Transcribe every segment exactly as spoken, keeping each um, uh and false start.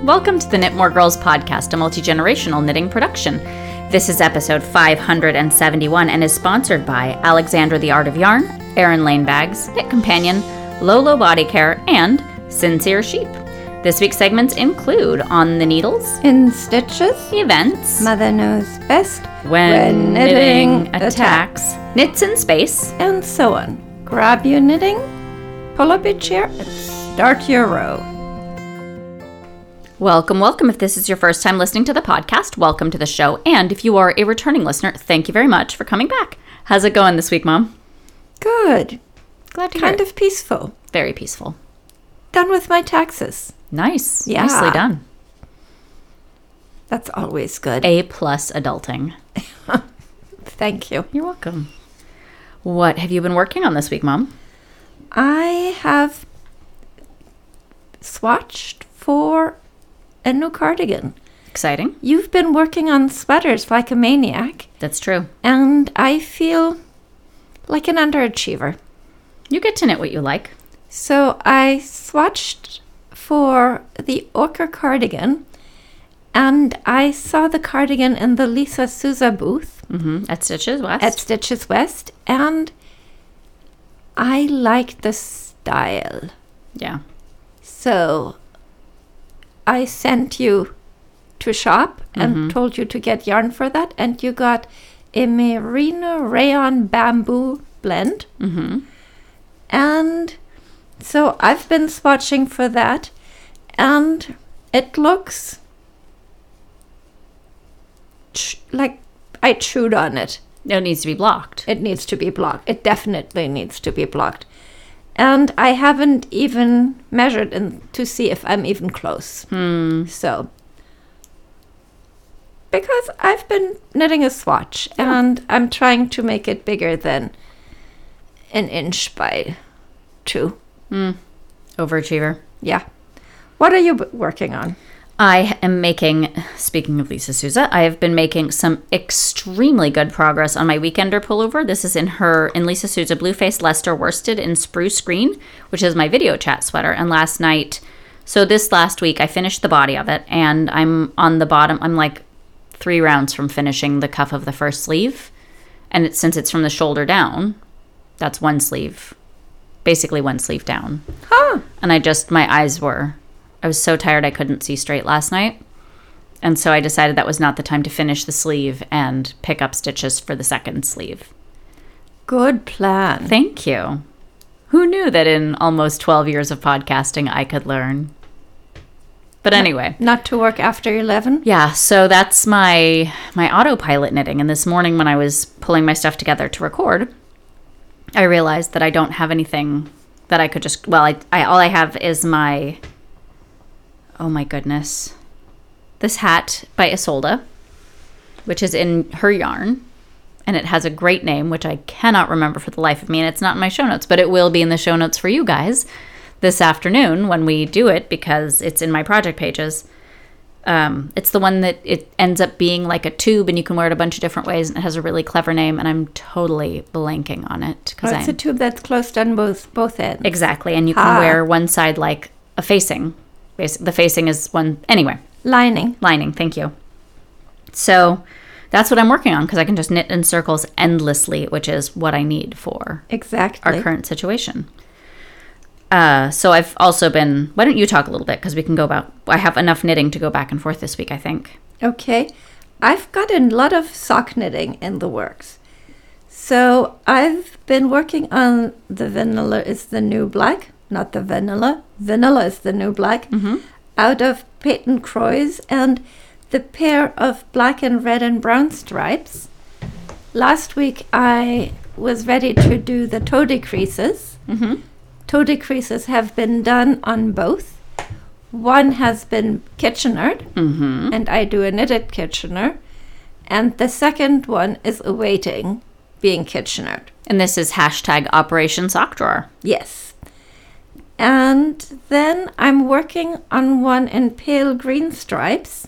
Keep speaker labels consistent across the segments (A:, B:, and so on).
A: Welcome to the Knit More Girls podcast, a multi-generational knitting production. This is episode five hundred seventy-one and is sponsored by Alexandra the Art of Yarn, Erin Lane Bags, Knit Companion, Lolo Body Care, and Sincere Sheep. This week's segments include On the Needles,
B: In Stitches,
A: Events,
B: Mother Knows Best,
A: When,
B: when
A: knitting,
B: knitting
A: attacks,
B: attacks,
A: Knits in Space,
B: and so on. Grab your knitting, pull up a chair, and start your row.
A: Welcome, welcome. If this is your first time listening to the podcast, welcome to the show. And if you are a returning listener, thank you very much for coming back. How's it going this week, Mom?
B: Good.
A: Glad to
B: Kind
A: hear it.
B: of peaceful.
A: Very peaceful.
B: Done with my taxes.
A: Nice.
B: Yeah.
A: Nicely done.
B: That's always good.
A: A plus adulting.
B: Thank you.
A: You're welcome. What have you been working on this week, Mom?
B: I have swatched for a new cardigan.
A: Exciting.
B: You've been working on sweaters like a maniac,
A: That's true.
B: and I feel like an underachiever.
A: You get to knit what you like.
B: So I swatched for the ochre cardigan, and I saw the cardigan in the Lisa Souza booth
A: Mm-hmm. At Stitches West.
B: at Stitches West, and I liked the style.
A: Yeah.
B: So I sent you to shop and
A: Mhm.
B: told you to get yarn for that, and you got a merino rayon bamboo blend.
A: Mm-hmm.
B: And so I've been swatching for that, and it looks ch- like I chewed on it.
A: It needs to be blocked.
B: It needs to be blocked. It definitely needs to be blocked. And I haven't even measured in, to see if I'm even close.
A: Hmm.
B: So, because I've been knitting a swatch,
A: Yeah.
B: and I'm trying to make it bigger than an inch by two.
A: Hmm. Overachiever.
B: Yeah. What are you b- working on?
A: I am making, speaking of Lisa Souza, I have been making some extremely good progress on my Weekender pullover. This is in her, in Lisa Souza Blueface Leicester Worsted in Spruce Green, which is my video chat sweater. And last night, so this last week, I finished the body of it, and I'm on the bottom, I'm like three rounds from finishing the cuff of the first sleeve. And it, since it's from the shoulder down, that's one sleeve, basically one sleeve down.
B: Huh.
A: And I just, my eyes were, I was so tired I couldn't see straight last night. And so I decided that was not the time to finish the sleeve and pick up stitches for the second sleeve.
B: Good plan.
A: Thank you. Who knew that in almost twelve years of podcasting I could learn? But anyway.
B: Not to work after eleven?
A: Yeah, so that's my my autopilot knitting. And this morning when I was pulling my stuff together to record, I realized that I don't have anything that I could just, well, I, I all I have is my, oh my goodness, this hat by Isolde, which is in her yarn, and it has a great name, which I cannot remember for the life of me, and it's not in my show notes, but it will be in the show notes for you guys this afternoon when we do it, because it's in my project pages. Um, it's the one that it ends up being like a tube, and you can wear it a bunch of different ways, and it has a really clever name, and I'm totally blanking on it.
B: Oh, it's a tube that's closed on both both ends.
A: Exactly, and you can
B: Ah.
A: wear one side like a facing. Basi- The facing is one, anyway,
B: Lining.
A: lining, thank you. So that's what I'm working on, because I can just knit in circles endlessly, which is what I need for
B: Exactly.
A: our current situation. Uh, so I've also been, why don't you talk a little bit, because we can go about, I have enough knitting to go back and forth this week, I think.
B: Okay. I've got a lot of sock knitting in the works. So I've been working on the Vanilla is the New Black, not the Vanilla. Vanilla is the New Black,
A: Mm-hmm.
B: out of Peyton Croy's, and the pair of black and red and brown stripes. Last week I was ready to do the toe decreases.
A: Mm-hmm.
B: Toe decreases have been done on both. One has been Kitchenered,
A: Mm-hmm.
B: and I do a knitted Kitchener, and the second one is awaiting being Kitchenered.
A: And this is hashtag Operation Sock Drawer.
B: Yes. And then I'm working on one in pale green stripes.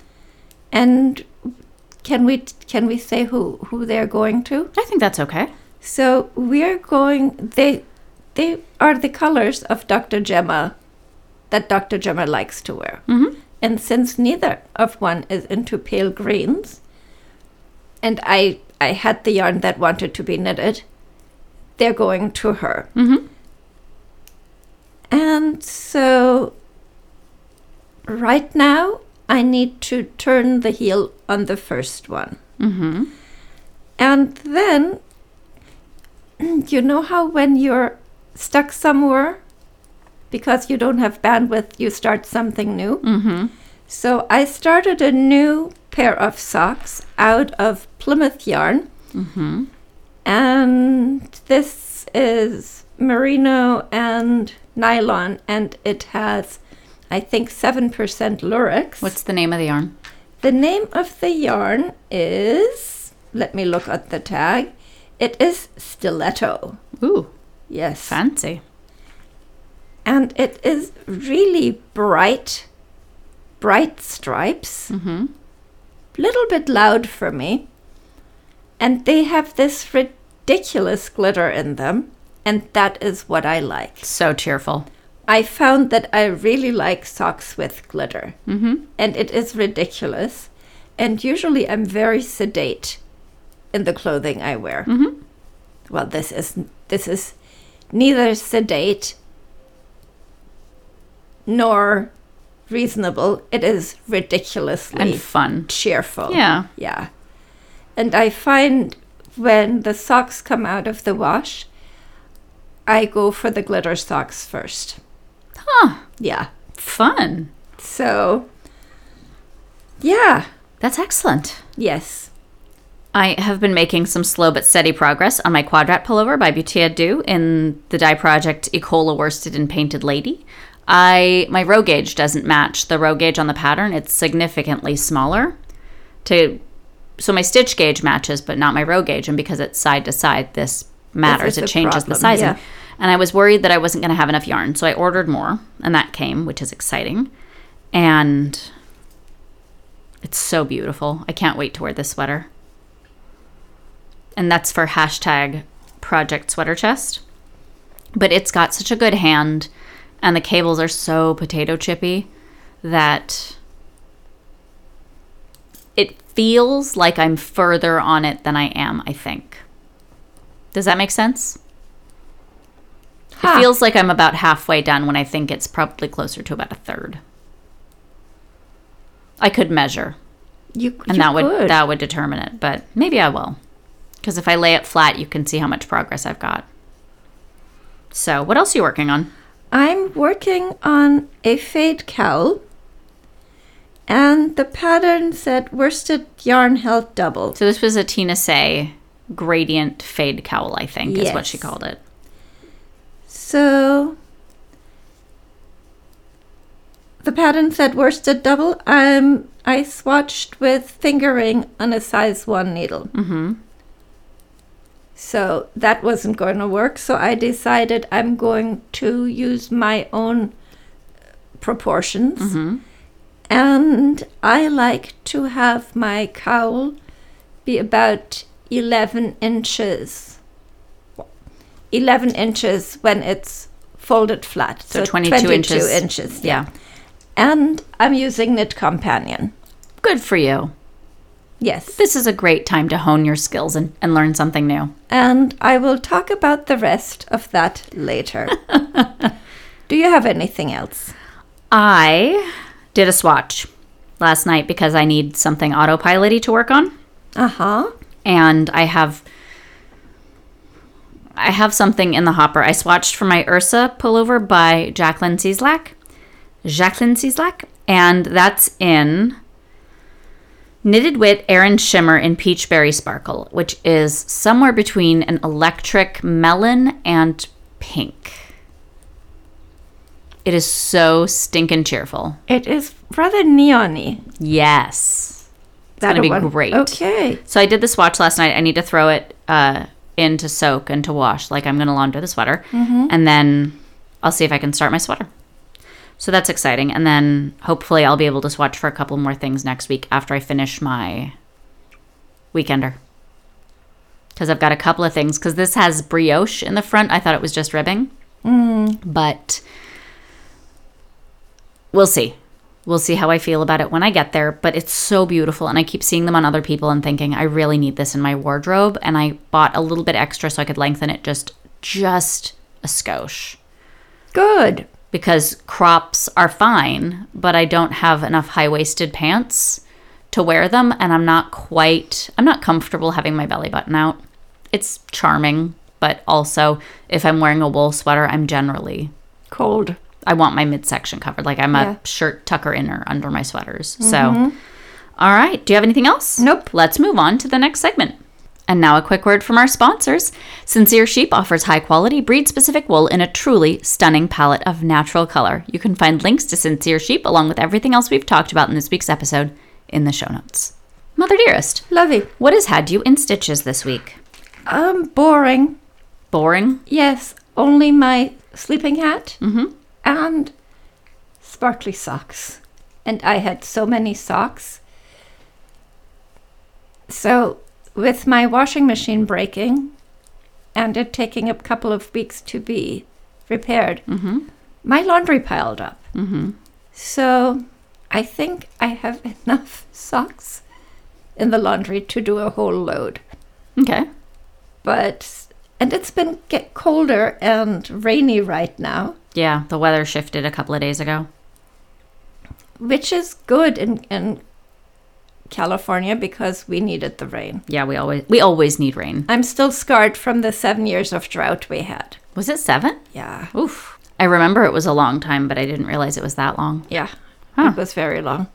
B: And can we can we say who who they're going to?
A: I think that's okay.
B: So we're going. They they are the colors of Doctor Gemma that Doctor Gemma likes to wear.
A: Mm-hmm.
B: And since neither of one is into pale greens, and I I had the yarn that wanted to be knitted, they're going to her.
A: Mm-hmm.
B: And so right now I need to turn the heel on the first one.
A: Mm-hmm.
B: And then, you know how when you're stuck somewhere because you don't have bandwidth, you start something new?
A: Mm-hmm.
B: So I started a new pair of socks out of Plymouth yarn.
A: Mm-hmm.
B: And this is merino and nylon, and it has, I think, seven percent lurex.
A: What's the name of the yarn?
B: The name of the yarn is, let me look at the tag, it is Stiletto.
A: Ooh,
B: Yes.
A: fancy.
B: And it is really bright, bright stripes.
A: Mm-hmm.
B: Little bit loud for me. And they have this ridiculous glitter in them. And that is what I like.
A: So cheerful.
B: I found that I really like socks with glitter.
A: Mm-hmm.
B: And it is ridiculous. And usually I'm very sedate in the clothing I wear.
A: Mm-hmm.
B: Well, this is this is neither sedate nor reasonable. It is ridiculously
A: And fun.
B: cheerful.
A: Yeah.
B: Yeah. And I find when the socks come out of the wash, I go for the glitter socks first.
A: Huh.
B: Yeah.
A: Fun.
B: So, yeah.
A: That's excellent.
B: Yes.
A: I have been making some slow but steady progress on my Quadrat pullover by Butia Du in the dye project Ecola Worsted and Painted Lady. I my row gauge doesn't match the row gauge on the pattern. It's significantly smaller. To so my stitch gauge matches, but not my row gauge. And because it's side to side, this matters.
B: This
A: It
B: is a
A: changes the
B: problem,
A: sizing.
B: yeah.
A: And I was worried that I wasn't going to have enough yarn, so I ordered more, and that came, which is exciting. And it's so beautiful. I can't wait to wear this sweater. And that's for hashtag Project Sweater Chest. But it's got such a good hand, and the cables are so potato chippy that it feels like I'm further on it than I am, I think. Does that make sense?
B: Huh.
A: It feels like I'm about halfway done when I think it's probably closer to about a third. I could measure,
B: You,
A: and
B: you
A: that would
B: could.
A: that would determine it, but maybe I will. Because if I lay it flat, you can see how much progress I've got. So, what else are you working on?
B: I'm working on a fade cowl, and the pattern said worsted yarn held double.
A: So this was a Tina Say gradient fade cowl, I think, is what
B: Yes.
A: she called it.
B: So the pattern said worsted double. Um, I swatched with fingering on a size one needle.
A: Mm-hmm.
B: So that wasn't going to work. So I decided I'm going to use my own proportions.
A: Mm-hmm.
B: And I like to have my cowl be about eleven inches. eleven inches when it's folded flat.
A: So twenty-two inches.
B: inches,
A: Yeah.
B: And I'm using Knit Companion.
A: Good for you.
B: Yes.
A: This is a great time to hone your skills and, and learn something new.
B: And I will talk about the rest of that later. Do you have anything else?
A: I did a swatch last night because I need something autopilot-y to work on.
B: Uh-huh.
A: And I have I have something in the hopper. I swatched for my Ursa pullover by Jacqueline Cieslak. Jacqueline Cieslak. And that's in Knitted Wit Aran Shimmer in Peachberry Sparkle, which is somewhere between an electric melon and pink. It is so stinking cheerful.
B: It is rather neon-y.
A: Yes. It's
B: That
A: going to be
B: one.
A: great.
B: Okay.
A: So I did the swatch last night. I need to throw it uh, in to soak and to wash. Like I'm going to launder the sweater.
B: Mm-hmm.
A: And then I'll see if I can start my sweater. So that's exciting. And then hopefully I'll be able to swatch for a couple more things next week after I finish my weekender. Because I've got a couple of things. Because this has brioche in the front. I thought it was just ribbing.
B: Mm.
A: But we'll see. We'll see how I feel about it when I get there, but it's so beautiful. And I keep seeing them on other people and thinking, I really need this in my wardrobe. And I bought a little bit extra so I could lengthen it just, just a skosh.
B: Good.
A: Because crops are fine, but I don't have enough high-waisted pants to wear them. And I'm not quite, I'm not comfortable having my belly button out. It's charming, but also if I'm wearing a wool sweater, I'm generally
B: cold.
A: I want my midsection covered. Like I'm
B: Yeah.
A: a shirt tucker inner under my sweaters. So, all right. Do you have anything else?
B: Nope.
A: Let's move on to the next segment. And now a quick word from our sponsors. Sincere Sheep offers high quality, breed specific wool in a truly stunning palette of natural color. You can find links to Sincere Sheep along with everything else we've talked about in this week's episode in the show notes. Mother dearest,
B: Lovey.
A: what has had you in stitches this week?
B: Um, boring.
A: Boring?
B: Yes, only my sleeping hat
A: Mm-hmm.
B: and sparkly socks. And I had so many socks. So, with my washing machine breaking and it taking a couple of weeks to be repaired,
A: Mm-hmm.
B: my laundry piled up.
A: Mm-hmm.
B: So, I think I have enough socks in the laundry to do a whole load.
A: Okay.
B: But, and it's been get colder and rainy right now,
A: Yeah, the weather shifted a couple of days ago.
B: which is good in, in California because we needed the rain.
A: Yeah, we always we always need rain.
B: I'm still scarred from the seven years of drought we had.
A: Was it seven?
B: Yeah.
A: Oof. I remember it was a long time, but I didn't realize it was that long.
B: Yeah.
A: Huh.
B: It was very long.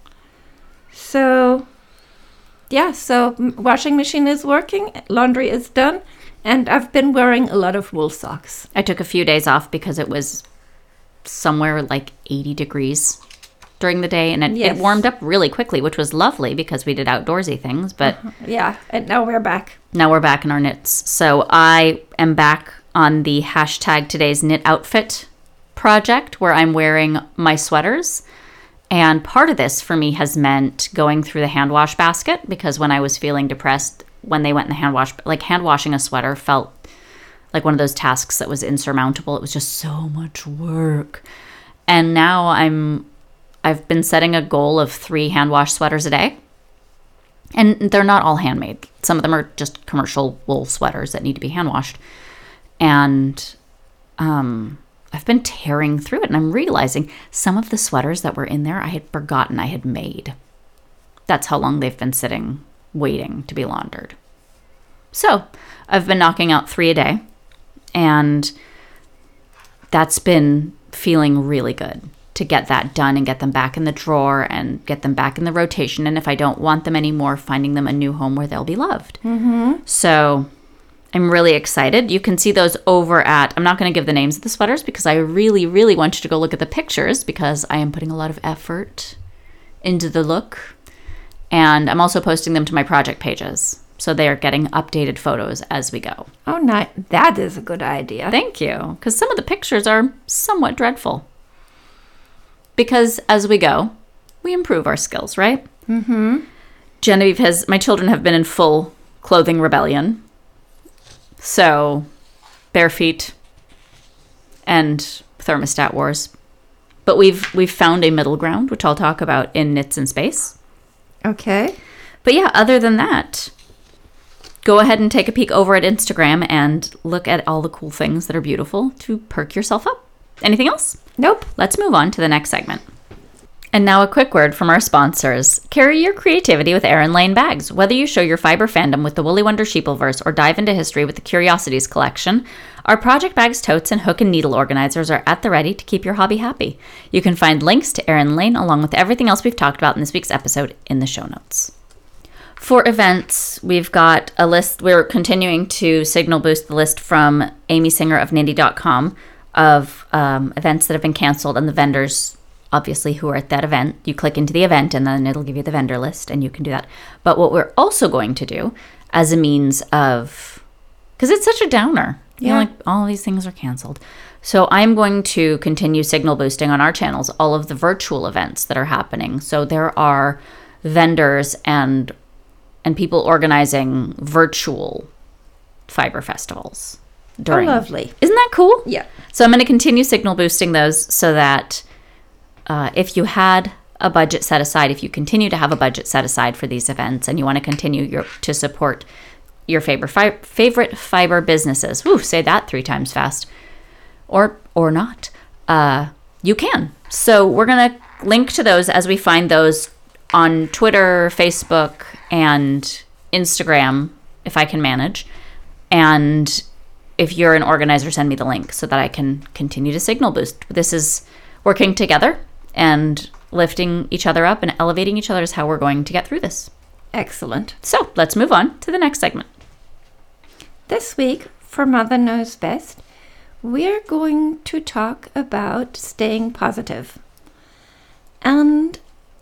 B: So, yeah, so m- washing machine is working, laundry is done, and I've been wearing a lot of wool socks.
A: I took a few days off because it was somewhere like eighty degrees during the day, and it,
B: Yes.
A: it warmed up really quickly, which was lovely because we did outdoorsy things, but
B: Yeah, and now we're back.
A: now we're back in our knits. So I am back on the hashtag today's knit outfit project where I'm wearing my sweaters. And part of this for me has meant going through the hand wash basket because when I was feeling depressed, when they went in the hand wash, like hand washing a sweater felt like one of those tasks that was insurmountable. It was just so much work. And now I'm, I've been setting a goal of three hand wash sweaters a day. And they're not all handmade. Some of them are just commercial wool sweaters that need to be hand washed. And um, I've been tearing through it and I'm realizing some of the sweaters that were in there I had forgotten I had made. That's how long they've been sitting, waiting to be laundered. So I've been knocking out three a day and that's been feeling really good to get that done and get them back in the drawer and get them back in the rotation. And if I don't want them anymore, finding them a new home where they'll be loved. Mm-hmm. So I'm really excited. You can see those over at, I'm not going to give the names of the sweaters because I really, really want you to go look at the pictures because I am putting a lot of effort into the look. And I'm also posting them to my project pages. So they are getting updated photos as we go.
B: Oh, nice. That is a good idea.
A: Thank you. Because some of the pictures are somewhat dreadful. Because as we go, we improve our skills, right? Mm-hmm. Genevieve has, my children have been in full clothing rebellion. So, bare feet and thermostat wars. But we've we've found a middle ground, which I'll talk about in Knits in Space.
B: Okay.
A: But yeah, other than that, go ahead and take a peek over at Instagram and look at all the cool things that are beautiful to perk yourself up. Anything else?
B: Nope.
A: Let's move on to the next segment. And now a quick word from our sponsors. Carry your creativity with Erin Lane bags. Whether you show your fiber fandom with the Woolly Wonder Sheepleverse or dive into history with the Curiosities collection, our project bags, totes, and hook and needle organizers are at the ready to keep your hobby happy. You can find links to Erin Lane along with everything else we've talked about in this week's episode in the show notes. For events, we've got a list. We're continuing to signal boost the list from Amy Singer of Nindy dot com of um, events that have been canceled and the vendors obviously who are at that event. You click into the event and then it'll give you the vendor list and you can do that. But what we're also going to do as a means of, because it's such a downer, you know,
B: Yeah.
A: like all of these things are canceled. So I'm going to continue signal boosting on our channels all of the virtual events that are happening. So there are vendors and and people organizing virtual fiber festivals during.
B: Oh, lovely.
A: Isn't that cool?
B: Yeah.
A: So I'm going to continue signal boosting those so that uh, if you had a budget set aside, if you continue to have a budget set aside for these events and you want to continue your, to support your favorite fi- favorite fiber businesses, woo, say that three times fast, or or not, uh, you can. So we're going to link to those as we find those on Twitter, Facebook, and Instagram, if I can manage. And if you're an organizer, send me the link so that I can continue to signal boost. This is working together and lifting each other up and elevating each other is how we're going to get through this.
B: Excellent.
A: So let's move on to the next segment.
B: This week, for Mother Knows Best, we're going to talk about staying positive. And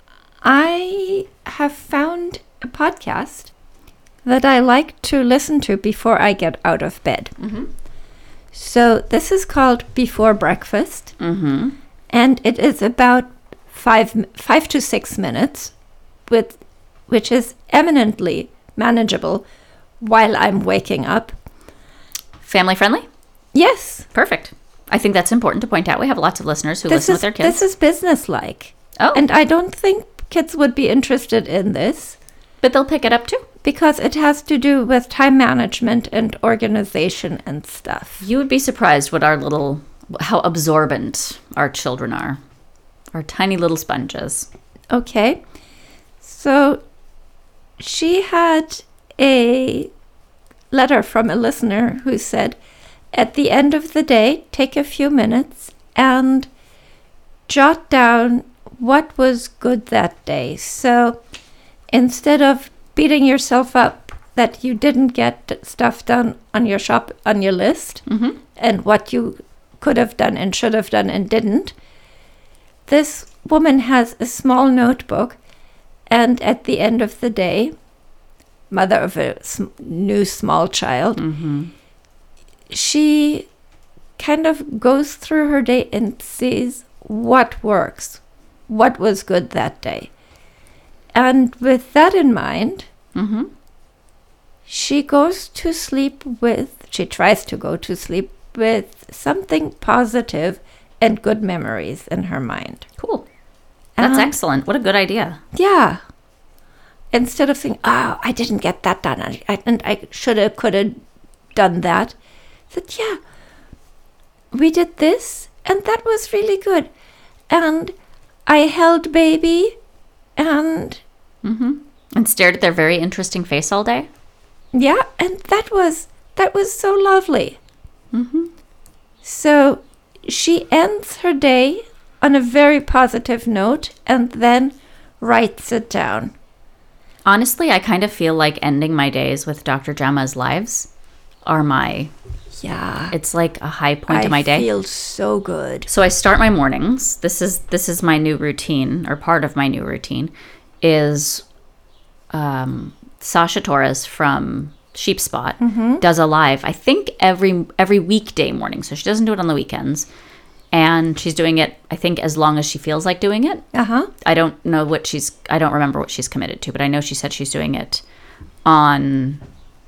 B: I have found a podcast that I like to listen to before I get out of bed.
A: Mm-hmm.
B: So this is called Before Breakfast,
A: Mm-hmm.
B: and it is about five five to six minutes, with which is eminently manageable while I'm waking up.
A: Family friendly?
B: Yes,
A: Perfect. I think that's important to point out. We have lots of listeners who
B: this
A: listen
B: is
A: with their kids.
B: this is businesslike,
A: oh,
B: and I don't think kids would be interested in this
A: but they'll pick it up too.
B: because it has to do with time management and organization and stuff.
A: You would be surprised what our little, how absorbent our children are. Our tiny little sponges.
B: Okay, so she had a letter from a listener who said, at the end of the day, take a few minutes and jot down what was good that day. So instead of beating yourself up that you didn't get stuff done on your shop on your list
A: Mm-hmm.
B: and what you could have done and should have done and didn't, this woman has a small notebook, and at the end of the day, mother of a sm- new small child,
A: Mm-hmm.
B: she kind of goes through her day and sees what works, what was good that day. And with that in mind,
A: Mm-hmm.
B: she goes to sleep with, she tries to go to sleep with something positive and good memories in her mind.
A: Cool. That's
B: Um,
A: excellent. What a good idea.
B: Yeah. Instead of saying, oh, I didn't get that done, I, I, and I should have, could have done that. Said, yeah, we did this, and that was really good. And I held baby, and
A: Mm-hmm. And stared at their very interesting face all day.
B: yeah, and that was, that was so lovely.
A: Mm-hmm.
B: So she ends her day on a very positive note and then writes it down.
A: Honestly, I kind of feel like ending my days with Doctor Gemma's lives are my,
B: Yeah.
A: it's like a high point
B: I
A: of my day.
B: feel so good.
A: So I start my mornings. This is this is my new routine, or part of my new routine, is um, Sasha Torres from Sheep Spot does a live. I think every every weekday morning. So she doesn't do it on the weekends, and she's doing it, I think, as long as she feels like doing it.
B: Uh-huh.
A: I don't know what she's. I don't remember what she's committed to, but I know she said she's doing it on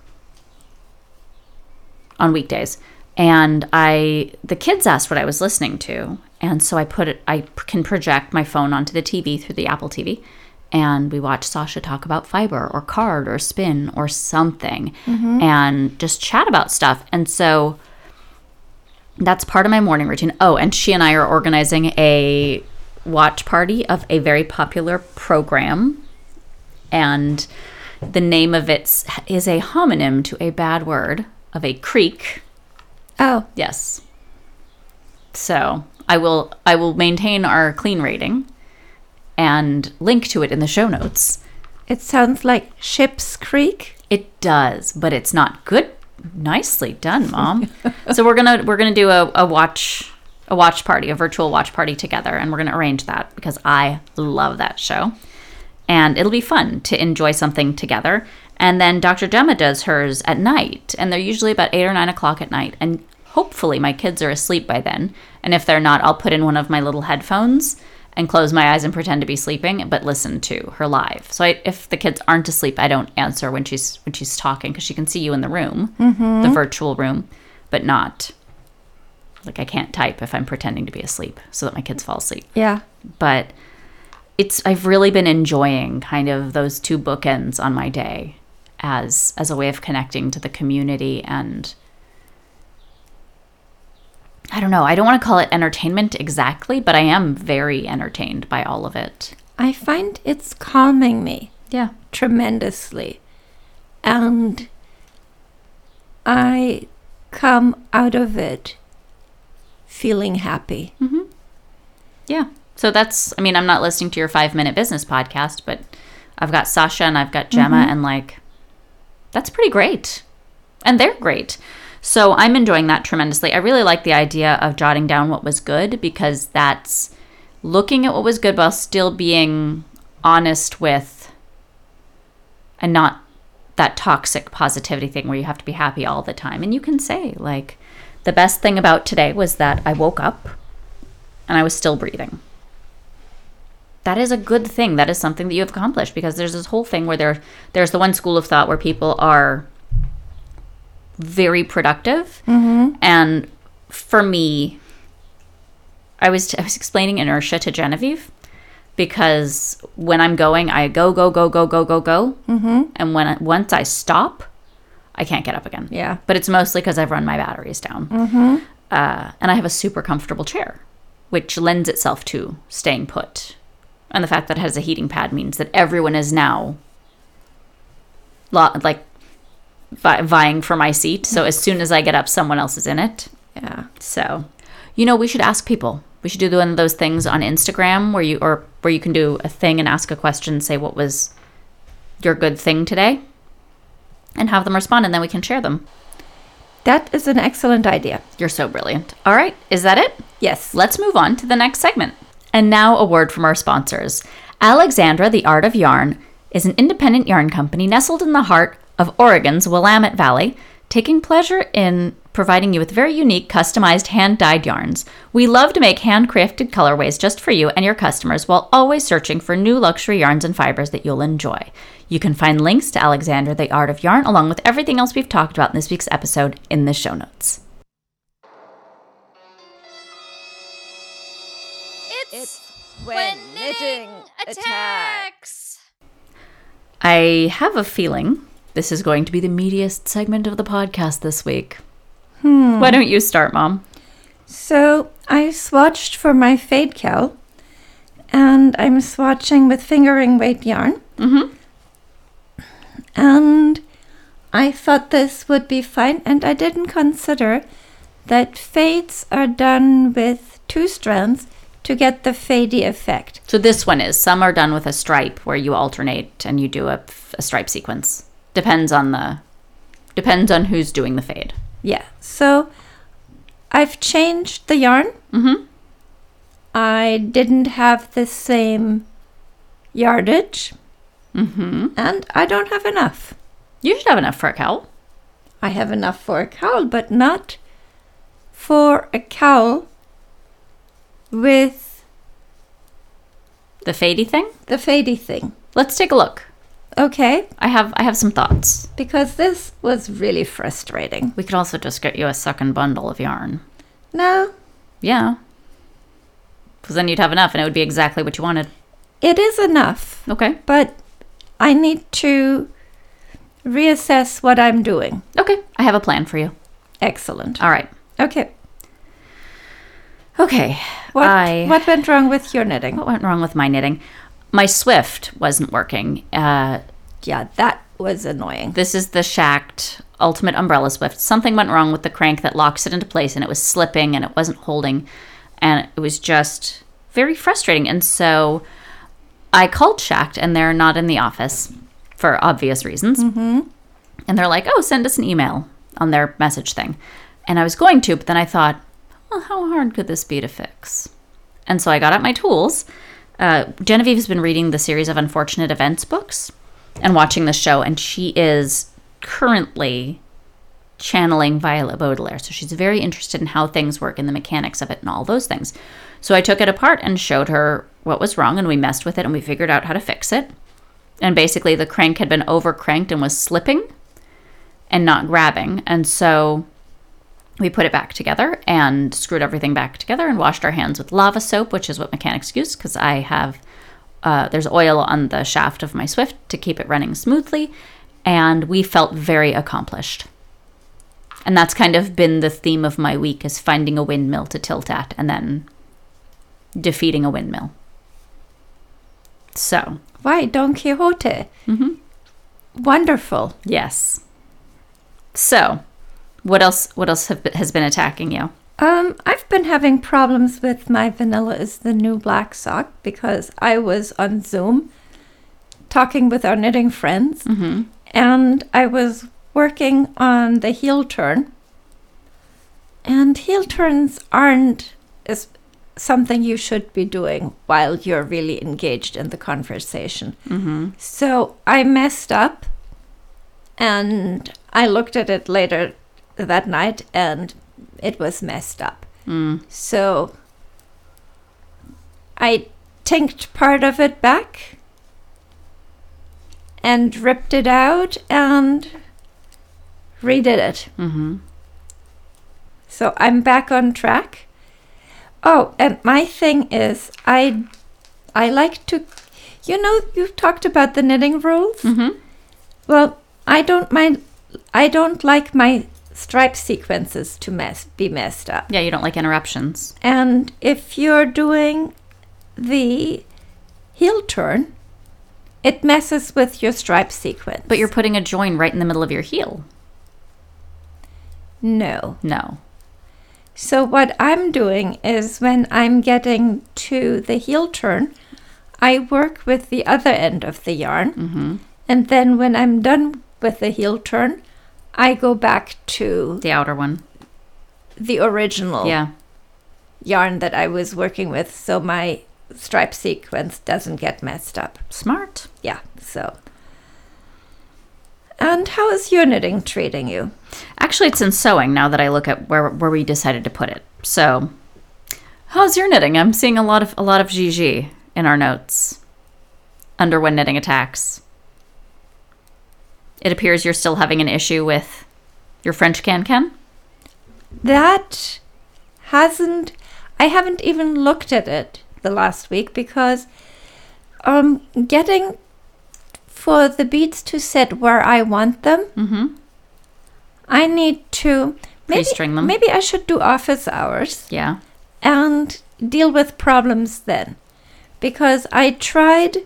A: on weekdays. And I, the kids asked what I was listening to, and so I put it. I can project my phone onto the T V through the Apple T V, and we watch Sasha talk about fiber or card or spin or something, and just chat about stuff. And so that's part of my morning routine. Oh, and she and I are organizing a watch party of a very popular program, and the name of it is a homonym to a bad word of a creek.
B: Oh,
A: Yes. So I will I will maintain our clean rating and link to it in the show notes.
B: it sounds like Ship's Creek.
A: It does, but it's not good. Nicely done, Mom. So we're gonna we're gonna do a, a watch a watch party, a virtual watch party together, and we're gonna arrange that because I love that show. And it'll be fun to enjoy something together. And then Doctor Gemma does hers at night, and they're usually about eight or nine o'clock at night. And hopefully my kids are asleep by then. And if they're not, I'll put in one of my little headphones and close my eyes and pretend to be sleeping, but listen to her live. So I, if the kids aren't asleep, I don't answer when she's when she's talking, because she can see you in the room, the virtual room, but not, like, I can't type if I'm pretending to be asleep so that my kids fall asleep.
B: Yeah.
A: But it's I've really been enjoying kind of those two bookends on my day as as a way of connecting to the community. And I don't know, I don't want to call it entertainment exactly, but I am very entertained by all of it.
B: I find it's calming me
A: Yeah.
B: tremendously. And I come out of it feeling happy.
A: Mm-hmm. Yeah. So that's, I mean, I'm not listening to your five minute business podcast, but I've got Sasha and I've got Gemma,
B: Mm-hmm.
A: and like, that's pretty great. And they're great. So I'm enjoying that tremendously. I really like the idea of jotting down what was good, because that's looking at what was good while still being honest with, and not that toxic positivity thing where you have to be happy all the time. And you can say, like, the best thing about today was that I woke up and I was still breathing. That is a good thing. That is something that you have accomplished, because there's this whole thing where there, there's the one school of thought where people are very productive.
B: Mm-hmm.
A: And for me, I was I was explaining inertia to Genevieve, because when I'm going, I go, go, go, go, go, go, go.
B: Mm-hmm.
A: And when I, once I stop, I can't get up again.
B: Yeah.
A: But it's mostly because I've run my batteries down.
B: Mm-hmm.
A: Uh, and I have a super comfortable chair, which lends itself to staying put. And the fact that it has a heating pad means that everyone is now lo- like vi- vying for my seat. So as soon as I get up, someone else is in it.
B: Yeah.
A: So, you know, we should ask people. We should do one of those things on Instagram where you or where you can do a thing and ask a question, say what was your good thing today, and have them respond, and then we can share them.
B: That is an excellent idea.
A: You're so brilliant. All right, is that it?
B: Yes.
A: Let's move on to the next segment. And now a word from our sponsors. Alexandra, the Art of Yarn, is an independent yarn company nestled in the heart of Oregon's Willamette Valley, taking pleasure in providing you with very unique, customized, hand-dyed yarns. We love to make handcrafted colorways just for you and your customers, while always searching for new luxury yarns and fibers that you'll enjoy. You can find links to Alexandra, the Art of Yarn, along with everything else we've talked about in this week's episode, in the show notes.
C: It's when knitting attacks.
A: I have a feeling this is going to be the meatiest segment of the podcast this week.
B: Hmm.
A: Why don't you start, Mom?
B: So I swatched for my fade cowl, and I'm swatching with fingering weight yarn.
A: Mm-hmm.
B: And I thought this would be fine, and I didn't consider that fades are done with two strands to get the fadey effect.
A: So this one is. Some are done with a stripe where you alternate and you do a, a stripe sequence. Depends on the, depends on who's doing the fade.
B: Yeah, so I've changed the yarn.
A: Mm-hmm.
B: I didn't have the same yardage,
A: Mm-hmm.
B: and I don't have enough.
A: You should have enough for a cowl.
B: I have enough for a cowl, but not for a cowl with
A: The fadey thing?
B: the fadey thing.
A: Let's take a look.
B: Okay,
A: I have I have some thoughts.
B: because this was really frustrating.
A: We could also just get you a second bundle of yarn.
B: No,
A: Yeah. Because then you'd have enough and it would be exactly what you wanted.
B: it is enough,
A: Okay.
B: but I need to reassess what I'm doing.
A: Okay. I have a plan for you.
B: Excellent.
A: All right.
B: Okay,
A: Okay.
B: what
A: I...
B: what went wrong with your knitting?
A: What went wrong with my knitting? My Swift wasn't working. Uh,
B: Yeah, that was annoying.
A: this is the Shacked Ultimate Umbrella Swift. Something went wrong with the crank that locks it into place, and it was slipping and it wasn't holding. And it was just very frustrating. And so I called Shacked, and they're not in the office for obvious reasons.
B: Mm-hmm.
A: And they're like, oh, send us an email on their message thing. And I was going to, but then I thought, well, how hard could this be to fix? And so I got out my tools. Uh, Genevieve has been reading the series of Unfortunate Events books and watching the show, and she is currently channeling Violet Baudelaire. So she's very interested in how things work and the mechanics of it and all those things. So I took it apart and showed her what was wrong, and we messed with it, and we figured out how to fix it. And basically the crank had been over cranked and was slipping and not grabbing. And so we put it back together and screwed everything back together and washed our hands with lava soap, which is what mechanics use, because I have uh, there's oil on the shaft of my Swift to keep it running smoothly, and we felt very accomplished. And that's kind of been the theme of my week, is finding a windmill to tilt at and then defeating a windmill. So.
B: Why, Don Quixote?
A: Mm-hmm.
B: Wonderful.
A: Yes. So, what else What else have, has been attacking you?
B: Um, I've been having problems with my Vanilla is the New Black sock because I was on Zoom talking with our knitting friends,
A: Mm-hmm.
B: and I was working on the heel turn. And heel turns aren't is something you should be doing while you're really engaged in the conversation.
A: Mm-hmm.
B: So I messed up, and I looked at it later that night, and it was messed up.
A: Mm.
B: So I tinked part of it back and ripped it out and redid it.
A: Mm-hmm.
B: So I'm back on track. Oh, and my thing is, I I like to, you know, you talked about the knitting rules.
A: Mm-hmm.
B: Well, I don't mind. I don't like my stripe sequences to mess be messed up.
A: Yeah, you don't like interruptions.
B: And if you're doing the heel turn, it messes with your stripe sequence.
A: But you're putting a join right in the middle of your heel.
B: no.
A: No.
B: So what I'm doing is when I'm getting to the heel turn, I work with the other end of the yarn.
A: Mm-hmm.
B: And then when I'm done with the heel turn, I go back to
A: The outer one.
B: the original
A: Yeah.
B: yarn that I was working with, so my stripe sequence doesn't get messed up.
A: Smart.
B: Yeah, so. And how is your knitting treating you?
A: Actually, it's in sewing now that I look at where where we decided to put it. So, how's your knitting? I'm seeing a lot of a lot of Gigi in our notes under when knitting attacks. It appears you're still having an issue with your French can-can.
B: That hasn't, I haven't even looked at it the last week because um, getting for the beads to sit where I want them,
A: Mm-hmm.
B: I need to maybe,
A: Pre-string them.
B: maybe I should do office hours
A: Yeah.
B: and deal with problems then, because I tried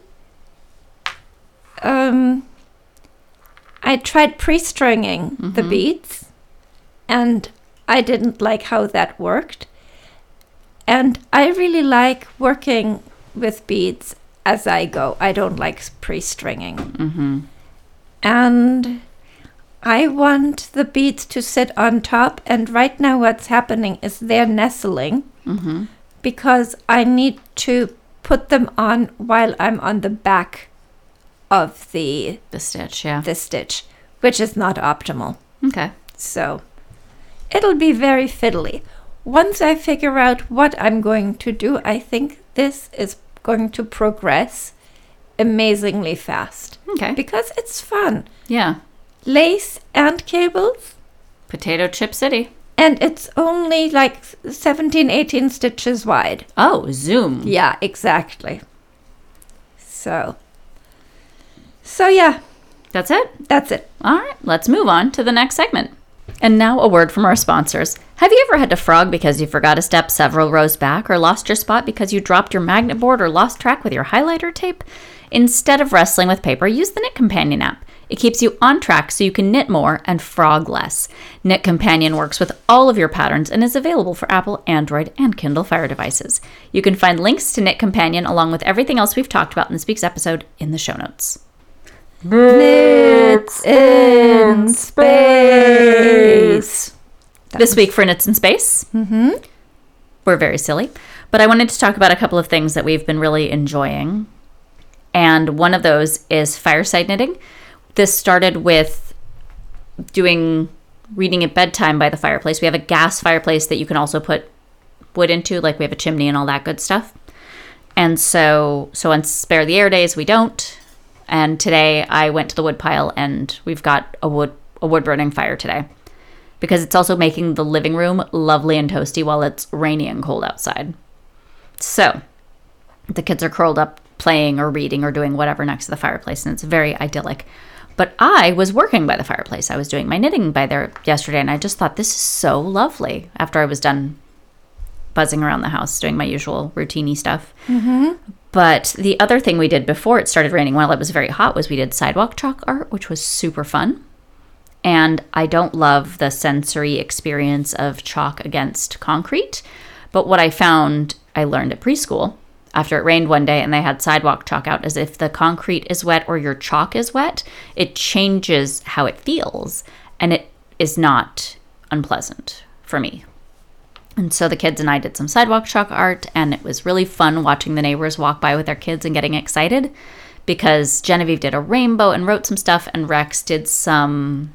B: um I tried pre-stringing the
A: Mhm.
B: beads, and I didn't like how that worked. And I really like working with beads as I go. I don't like pre-stringing.
A: Mm-hmm.
B: And I want the beads to sit on top, and right now what's happening is they're nestling
A: Mm-hmm.
B: because I need to put them on while I'm on the back of the
A: The stitch, yeah.
B: the stitch, which is not optimal.
A: Okay.
B: So it'll be very fiddly. Once I figure out what I'm going to do, I think this is going to progress amazingly fast
A: Okay.
B: because it's fun.
A: Yeah.
B: Lace and cables,
A: Potato Chip City.
B: and it's only like seventeen, eighteen stitches wide.
A: Oh, Zoom.
B: Yeah, exactly. So, so yeah,
A: That's it?
B: that's it.
A: All right, let's move on to the next segment. And now a word from our sponsors. Have you ever had to frog because you forgot a step several rows back, or lost your spot because you dropped your magnet board or lost track with your highlighter tape? Instead of wrestling with paper, use the Knit Companion app. It keeps you on track so you can knit more and frog less. Knit Companion works with all of your patterns and is available for Apple, Android, and Kindle Fire devices. You can find links to Knit Companion along with everything else we've talked about in this week's episode in the show notes.
B: Knits in space.
A: This week for Knits in Space,
B: Mm-hmm.
A: we're very silly, but I wanted to talk about a couple of things that we've been really enjoying. And one of those is fireside knitting. This started with doing reading at bedtime by the fireplace. We have a gas fireplace that you can also put wood into, like we have a chimney and all that good stuff. And so, so on spare the air days, we don't. And today I went to the wood pile and we've got a wood a wood burning fire today, because it's also making the living room lovely and toasty while it's rainy and cold outside. So the kids are curled up playing or reading or doing whatever next to the fireplace, and it's very idyllic. But I was working by the fireplace. I was doing my knitting by there yesterday, and I just thought, this is so lovely after I was done buzzing around the house doing my usual routine-y stuff.
B: Mm-hmm.
A: But the other thing we did before it started raining while it was very hot was we did sidewalk chalk art, which was super fun. And I don't love the sensory experience of chalk against concrete. But what I found, I learned at preschool, after it rained one day and they had sidewalk chalk out, is if the concrete is wet or your chalk is wet, it changes how it feels. And it is not unpleasant for me. And so the kids and I did some sidewalk chalk art, and it was really fun watching the neighbors walk by with their kids and getting excited, because Genevieve did a rainbow and wrote some stuff, and Rex did some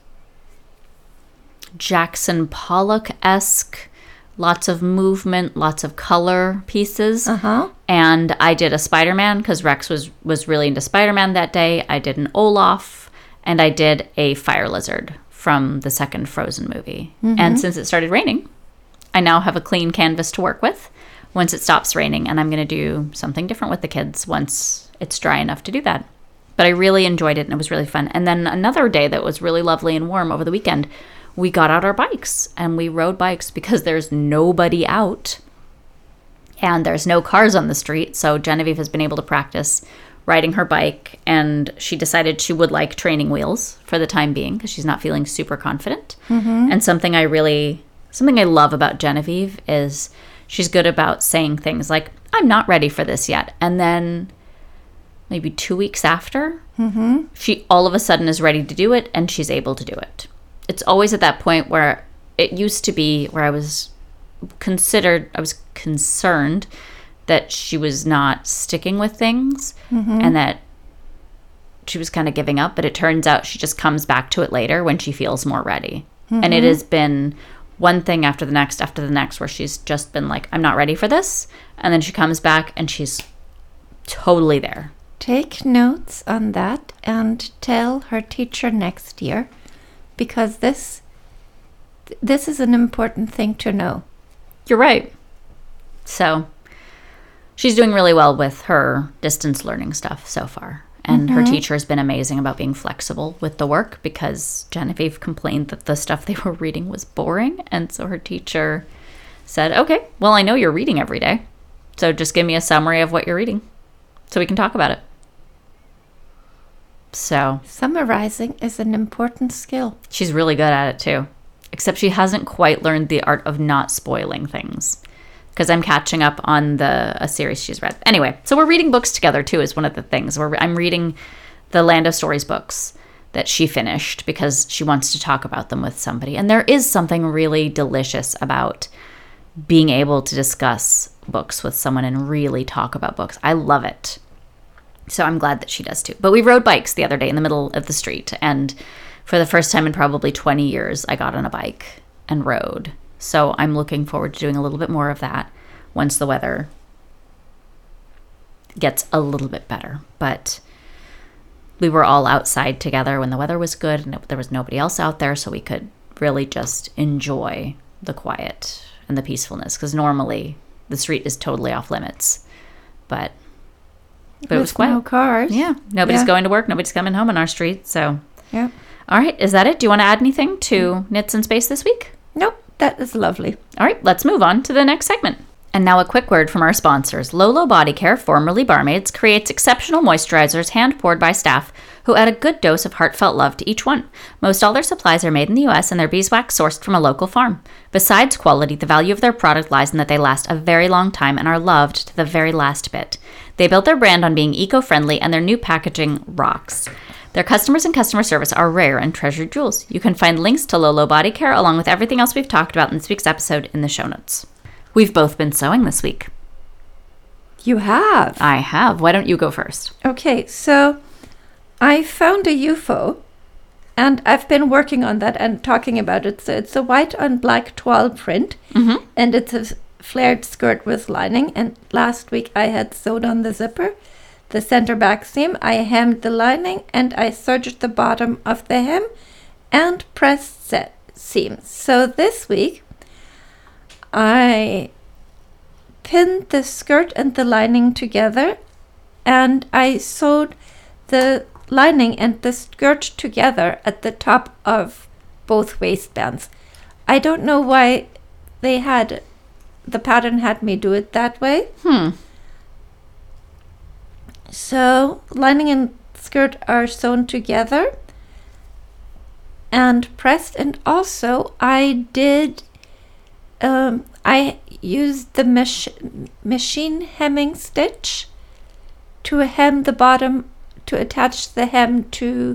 A: Jackson Pollock-esque, lots of movement, lots of color pieces.
B: Uh-huh.
A: And I did a Spider-Man, because Rex was, was really into Spider-Man that day. I did an Olaf, and I did a fire lizard from the second Frozen movie. Mm-hmm. And since it started raining, I now have a clean canvas to work with once it stops raining, and I'm going to do something different with the kids once it's dry enough to do that. But I really enjoyed it, and it was really fun. And then another day that was really lovely and warm over the weekend, we got out our bikes, and we rode bikes because there's nobody out, and there's no cars on the street, so Genevieve has been able to practice riding her bike, and she decided she would like training wheels for the time being because she's not feeling super confident. Mm-hmm. And something I really... Something I love about Genevieve is she's good about saying things like, I'm not ready for this yet. And then maybe two weeks after, mm-hmm. she all of a sudden is ready to do it, and she's able to do it. It's always at that point where it used to be where I was considered, I was concerned that she was not sticking with things mm-hmm. and that she was kind of giving up. But it turns out she just comes back to it later when she feels more ready. Mm-hmm. And it has been one thing after the next after the next where she's just been like, I'm not ready for this. And then she comes back and she's totally there.
B: Take notes on that and tell her teacher next year, because this this is an important thing to know.
A: You're right. So she's doing really well with her distance learning stuff so far. And mm-hmm. her teacher has been amazing about being flexible with the work, because Genevieve complained that the stuff they were reading was boring. And so her teacher said, okay, well, I know you're reading every day, so just give me a summary of what you're reading so we can talk about it. So
B: summarizing is an important skill.
A: She's really good at it too, except she hasn't quite learned the art of not spoiling things, because I'm catching up on the a series she's read. Anyway, so we're reading books together, too, is one of the things. We're, I'm reading the Land of Stories books that she finished because she wants to talk about them with somebody. And there is something really delicious about being able to discuss books with someone and really talk about books. I love it. So I'm glad that she does, too. But we rode bikes the other day in the middle of the street. And for the first time in probably twenty years, I got on a bike and rode. So I'm looking forward to doing a little bit more of that once the weather gets a little bit better. But we were all outside together when the weather was good, and there was nobody else out there, so we could really just enjoy the quiet and the peacefulness, because normally the street is totally off limits. But but it was quiet.
B: No cars.
A: Yeah. Nobody's
B: yeah.
A: going to work. Nobody's coming home on our street. So
B: yeah.
A: All right. Is that it? Do you want to add anything to Knits in Space this week?
B: Nope. That is lovely.
A: All right, let's move on to the next segment. And now a quick word from our sponsors. Lolo Body Care, formerly Barmaids, creates exceptional moisturizers hand-poured by staff who add a good dose of heartfelt love to each one. Most all their supplies are made in the U S and their beeswax sourced from a local farm. Besides quality, the value of their product lies in that they last a very long time and are loved to the very last bit. They built their brand on being eco-friendly, and their new packaging rocks. Their customers and customer service are rare and treasured jewels. You can find links to Lolo Body Care along with everything else we've talked about in this week's episode in the show notes. We've both been sewing this week.
B: You have?
A: I have. Why don't you go first?
B: Okay, so I found a U F O, and I've been working on that and talking about it. So it's a white on black toile print, mm-hmm. and it's a flared skirt with lining. And last week I had sewed on the zipper, the center back seam. I hemmed the lining, and I serged the bottom of the hem and pressed set seams. So this week I pinned the skirt and the lining together and I sewed the lining and the skirt together at the top of both waistbands. I don't know why they had, the pattern had me do it that way.
A: Hmm.
B: So lining and skirt are sewn together and pressed, and also I did, um, I used the mach- machine hemming stitch to hem the bottom, to attach the hem to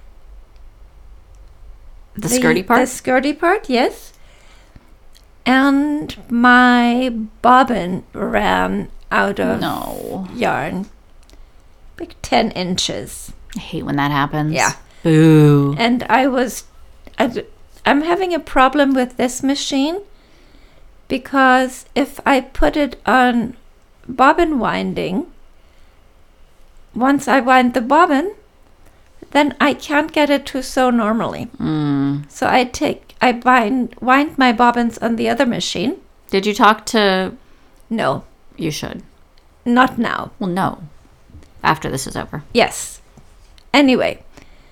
A: The skirty part?
B: The skirty part, yes. And my bobbin ran out of
A: No.
B: yarn. Like ten inches.
A: I hate when that happens.
B: Yeah.
A: Boo.
B: And I was, I, I'm having a problem with this machine because if I put it on bobbin winding, once I wind the bobbin, then I can't get it to sew normally.
A: Mm.
B: So I take, I bind, wind my bobbins on the other machine.
A: Did you talk to...
B: No,
A: You should.
B: not now.
A: Well, no. After this is over.
B: Yes. Anyway,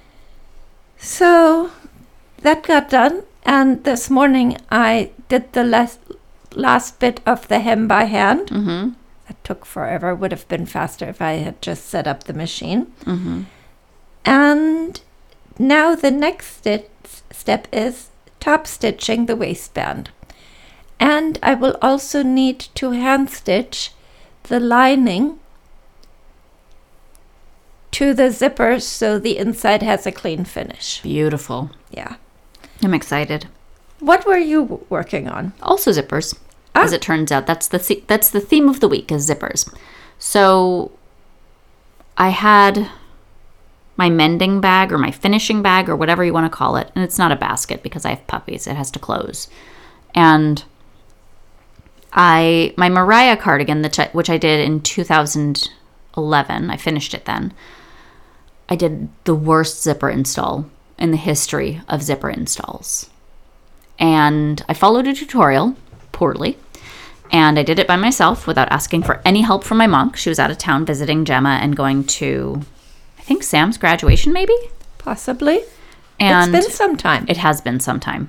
B: so that got done, and this morning I did the last last bit of the hem by hand.
A: Mm-hmm.
B: That took forever. Would have been faster if I had just set up the machine.
A: Mm-hmm.
B: And now the next sti- step is top stitching the waistband. And I will also need to hand stitch the lining to the zipper so the inside has a clean finish.
A: Beautiful.
B: Yeah.
A: I'm excited.
B: What were you w- working on?
A: Also zippers.
B: Ah.
A: As it turns out, that's the th- that's the theme of the week is zippers. So I had my mending bag or my finishing bag or whatever you want to call it, and it's not a basket because I have puppies. It has to close. And I my Mariah cardigan, that I, which I did in two thousand eleven, I finished it then. I did the worst zipper install in the history of zipper installs. And I followed a tutorial poorly. And I did it by myself without asking for any help from my mom. She was out of town visiting Gemma and going to, I think, Sam's graduation, maybe?
B: Possibly.
A: And
B: it's been some time.
A: It has been some time.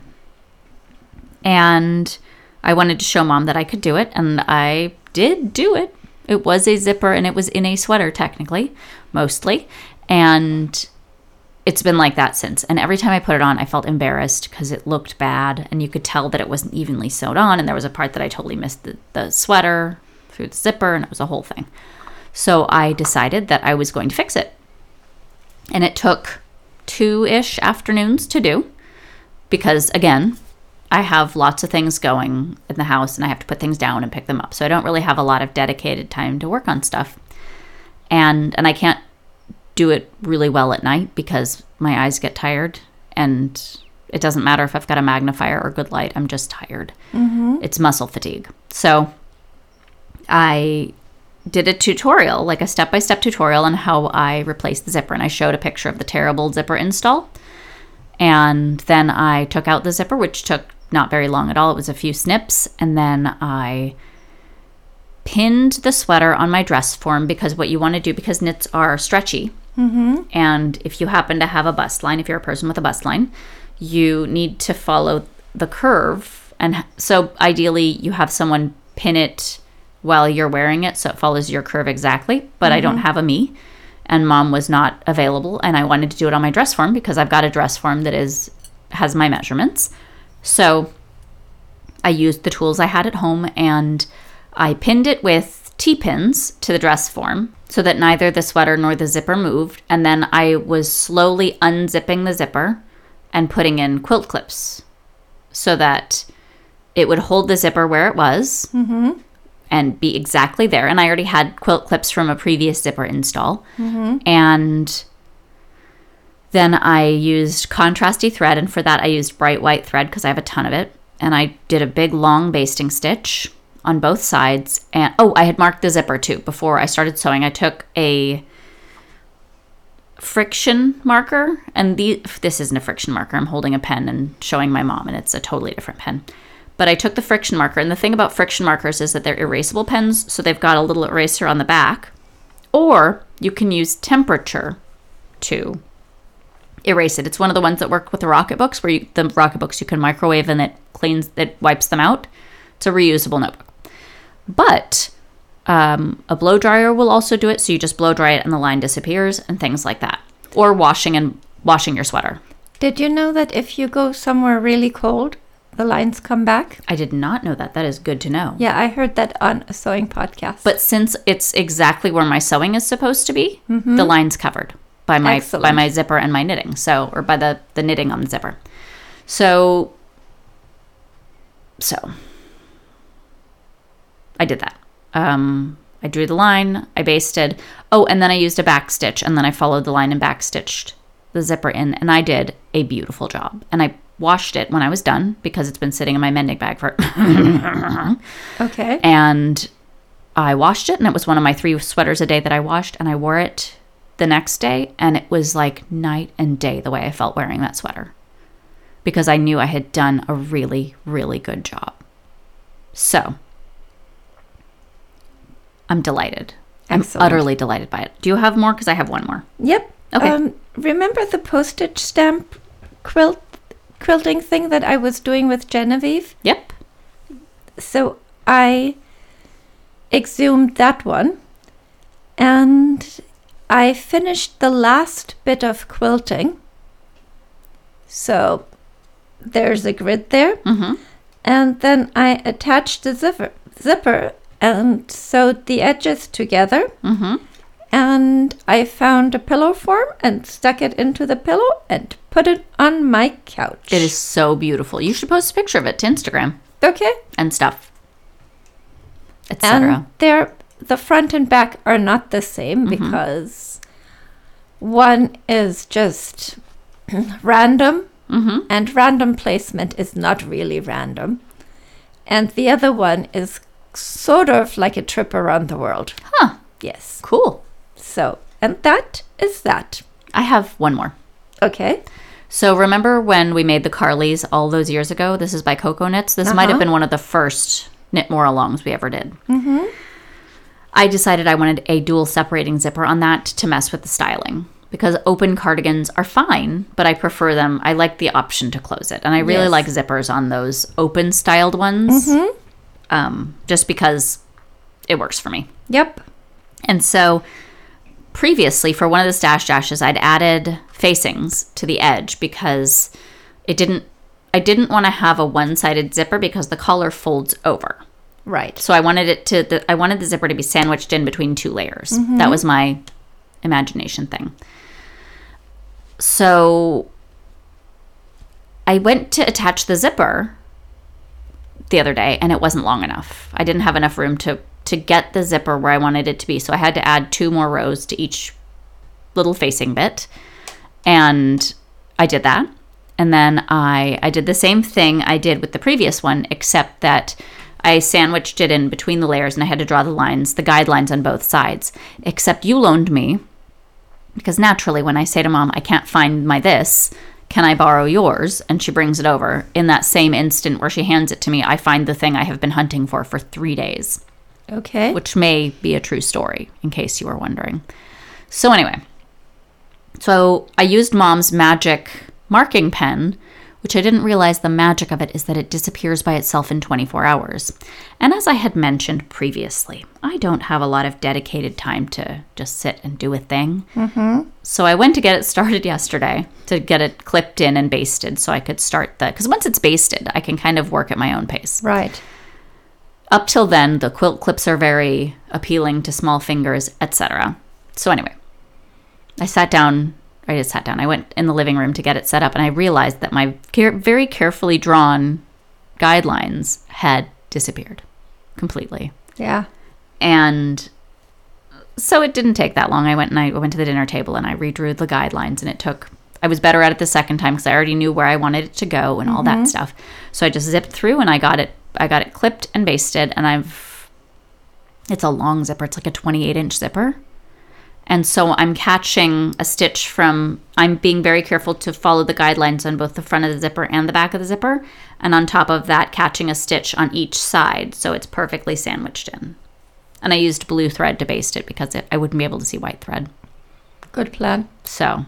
A: And I wanted to show Mom that I could do it, and I did do it. It was a zipper, and it was in a sweater, technically, mostly. And it's been like that since. And every time I put it on, I felt embarrassed because it looked bad, and you could tell that it wasn't evenly sewed on, and there was a part that I totally missed the, the sweater through the zipper, and it was a whole thing. So I decided that I was going to fix it. And it took two-ish afternoons to do because, again, I have lots of things going in the house, and I have to put things down and pick them up. So I don't really have a lot of dedicated time to work on stuff. And and I can't do it really well at night because my eyes get tired, and it doesn't matter if I've got a magnifier or good light. I'm just tired. Mm-hmm. It's muscle fatigue. So I did a tutorial, like a step-by-step tutorial on how I replaced the zipper, and I showed a picture of the terrible zipper install. And then I took out the zipper, which took not very long at all. It was a few snips, and then I pinned the sweater on my dress form, because what you want to do, because knits are stretchy, mm-hmm. and if you happen to have a bust line, if you're a person with a bust line, you need to follow the curve. And so ideally you have someone pin it while you're wearing it so it follows your curve exactly, but mm-hmm. I don't have a me, and Mom was not available, and I wanted to do it on my dress form because I've got a dress form that is has my measurements. So I used the tools I had at home, and I pinned it with T-pins to the dress form so that neither the sweater nor the zipper moved. And then I was slowly unzipping the zipper and putting in quilt clips so that it would hold the zipper where it was mm-hmm. and be exactly there. And I already had quilt clips from a previous zipper install. Mm-hmm. And then I used contrasty thread, and for that I used bright white thread because I have a ton of it. And I did a big long basting stitch on both sides. And oh, I had marked the zipper too before I started sewing. I took a friction marker, and the this isn't a friction marker. I'm holding a pen and showing my mom, and it's a totally different pen. But I took the friction marker, and the thing about friction markers is that they're erasable pens, so they've got a little eraser on the back Or you can use temperature to erase it. It's one of the ones that work with the Rocket Books, where you, the Rocket Books you can microwave and it cleans, it wipes them out. It's a reusable notebook. But um, a blow dryer will also do it. So you just blow dry it and the line disappears and things like that. Or washing and washing your sweater.
B: Did you know that if you go somewhere really cold, the lines come back?
A: I did not know that. That is good to know.
B: Yeah, I heard that on a sewing podcast.
A: But since it's exactly where my sewing is supposed to be, mm-hmm. the line's covered by my Excellent. by my zipper and my knitting. So, or by the, the knitting on the zipper. So, so I did that. Um, I drew the line, I basted. Oh, and then I used a back stitch, and then I followed the line and back stitched the zipper in, and I did a beautiful job. And I washed it when I was done because it's been sitting in my mending bag for
B: okay.
A: And I washed it, and it was one of my three sweaters a day that I washed, and I wore it the next day, and it was like night and day the way I felt wearing that sweater, because I knew I had done a really, really good job. So I'm delighted.
B: Excellent.
A: I'm utterly delighted by it. Do you have more? Because I have one more.
B: Yep.
A: Okay.
B: Um, remember the postage stamp quilt quilting thing that I was doing with Genevieve?
A: Yep.
B: So I exhumed that one, and I finished the last bit of quilting. So there's a grid there.
A: Mm-hmm.
B: And then I attached the zipper, zipper and sewed the edges together.
A: Mm-hmm.
B: And I found a pillow form and stuck it into the pillow and put it on my couch.
A: It is so beautiful. You should post a picture of it to Instagram.
B: Okay.
A: And stuff, et cetera.
B: And they're, the front and back are not the same, mm-hmm. because one is just random,
A: mm-hmm.
B: and random placement is not really random. And the other one is sort of like a trip around the world.
A: Huh.
B: Yes.
A: Cool.
B: So, and that is that.
A: I have one more.
B: Okay.
A: So remember when we made the Carlies all those years ago? This is by Coco Knits. This uh-huh. might have been one of the first Knit More Alongs we ever did.
B: Mm-hmm.
A: I decided I wanted a dual separating zipper on that to mess with the styling, because open cardigans are fine, but I prefer them. I like the option to close it. And I really
B: yes.
A: like zippers on those open styled ones,
B: mm-hmm.
A: um, just because it works for me.
B: Yep.
A: And so previously, for one of the Stash Dashes, I'd added facings to the edge because it didn't, I didn't want to have a one-sided zipper because the collar folds over.
B: Right.
A: So I wanted it to, the, I wanted the zipper to be sandwiched in between two layers.
B: Mm-hmm.
A: That was my imagination thing. So I went to attach the zipper the other day, and it wasn't long enough. I didn't have enough room to to get the zipper where I wanted it to be. So I had to add two more rows to each little facing bit. And I did that. And then I, I did the same thing I did with the previous one, except that I sandwiched it in between the layers, and I had to draw the lines, the guidelines on both sides. Except you loaned me, because naturally when I say to Mom, I can't find my this, can I borrow yours? And she brings it over. In that same instant where she hands it to me, I find the thing I have been hunting for for three days.
B: Okay.
A: Which may be a true story, in case you were wondering. So anyway, so I used Mom's magic marking pen, which I didn't realize the magic of it is that it disappears by itself in twenty-four hours. And as I had mentioned previously, I don't have a lot of dedicated time to just sit and do a thing.
B: Mm-hmm.
A: So I went to get it started yesterday to get it clipped in and basted so I could start the, because once it's basted, I can kind of work at my own pace.
B: Right.
A: Up till then, the quilt clips are very appealing to small fingers, et cetera. So anyway, I sat down, I just sat down. I went in the living room to get it set up, and I realized that my care- very carefully drawn guidelines had disappeared completely.
B: Yeah.
A: And so it didn't take that long. I went and I went to the dinner table and I redrew the guidelines, and it took, I was better at it the second time because I already knew where I wanted it to go and all
B: Mm-hmm.
A: that stuff. So I just zipped through and I got it, I got it clipped and basted, and I've, it's a long zipper. It's like a twenty-eight inch zipper. And so I'm catching a stitch from, I'm being very careful to follow the guidelines on both the front of the zipper and the back of the zipper. And on top of that, catching a stitch on each side so it's perfectly sandwiched in. And I used blue thread to baste it because it, I wouldn't be able to see white thread.
B: Good plan.
A: So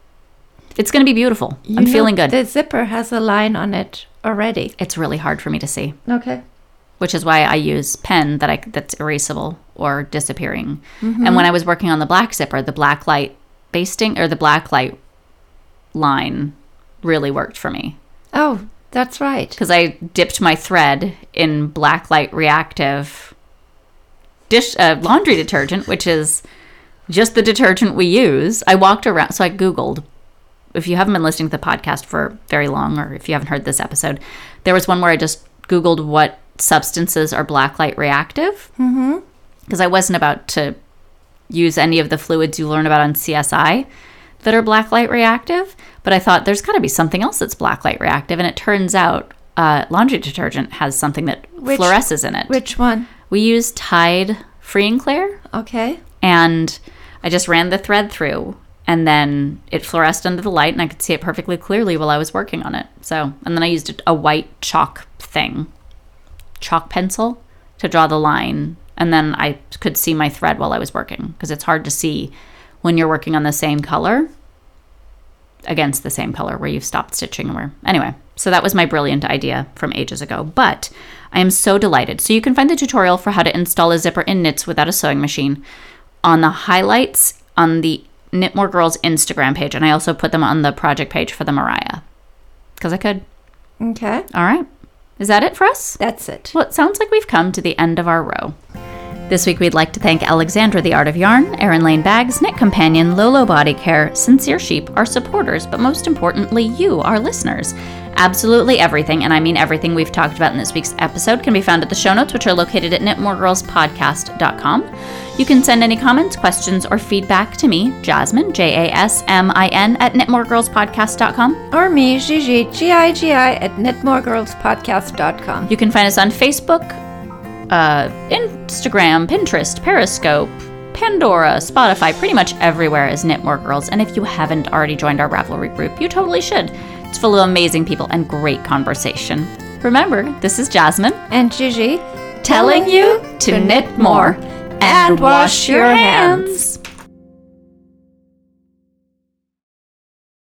A: it's going to be beautiful.
B: You
A: I'm
B: know,
A: feeling good.
B: The zipper has a line on it already.
A: It's really hard for me to see,
B: Okay.
A: which is why I use pen that I that's erasable or disappearing.
B: Mm-hmm.
A: And when I was working on the black zipper, the black light basting or the black light line really worked for me
B: Oh, that's right.
A: because I dipped my thread in black light reactive dish uh, laundry detergent, which is just the detergent we use. I walked around, so I Googled. If you haven't been listening to the podcast for very long, or if you haven't heard this episode, there was one where I just Googled what substances are blacklight reactive. Mm-hmm. Because I wasn't about to use any of the fluids you learn about on C S I that are blacklight reactive. But I thought there's got to be something else that's blacklight reactive. And it turns out uh, laundry detergent has something that
B: Which-
A: fluoresces in it.
B: Which one?
A: We use Tide Free and Clear.
B: Okay.
A: And I just ran the thread through, and then it fluoresced under the light, and I could see it perfectly clearly while I was working on it. So, and then I used a white chalk thing, chalk pencil, to draw the line, and then I could see my thread while I was working, because it's hard to see when you're working on the same color against the same color where you've stopped stitching. Where anyway, so that was my brilliant idea from ages ago, but I am so delighted. So you can find the tutorial for how to install a zipper in Knits without a sewing machine on the highlights on the Knit More Girls Instagram page, and I also put them on the project page for the Mariah because I could.
B: Okay.
A: All right, is that it for us?
B: That's it.
A: Well, it sounds like we've come to the end of our row. This week we'd like to thank Alexandra the Art of Yarn, Erin Lane Bags, Knit Companion, Lolo Body Care, Sincere Sheep, our supporters, but most importantly, you, our listeners. Absolutely everything, and I mean everything we've talked about in this week's episode, can be found at the show notes, which are located at knit more girls podcast dot com. You can send any comments, questions, or feedback to me, Jasmine, J A S M I N, at knit more girls podcast dot com.
B: Or me, Gigi, G I G I, at knit more girls podcast dot com.
A: You can find us on Facebook, uh, Instagram, Pinterest, Periscope, Pandora, Spotify, pretty much everywhere as Knit More Girls. And if you haven't already joined our Ravelry group, you totally should. It's full of amazing people and great conversation. Remember, this is Jasmine
B: And Gigi,
A: telling you to knit more and wash your hands.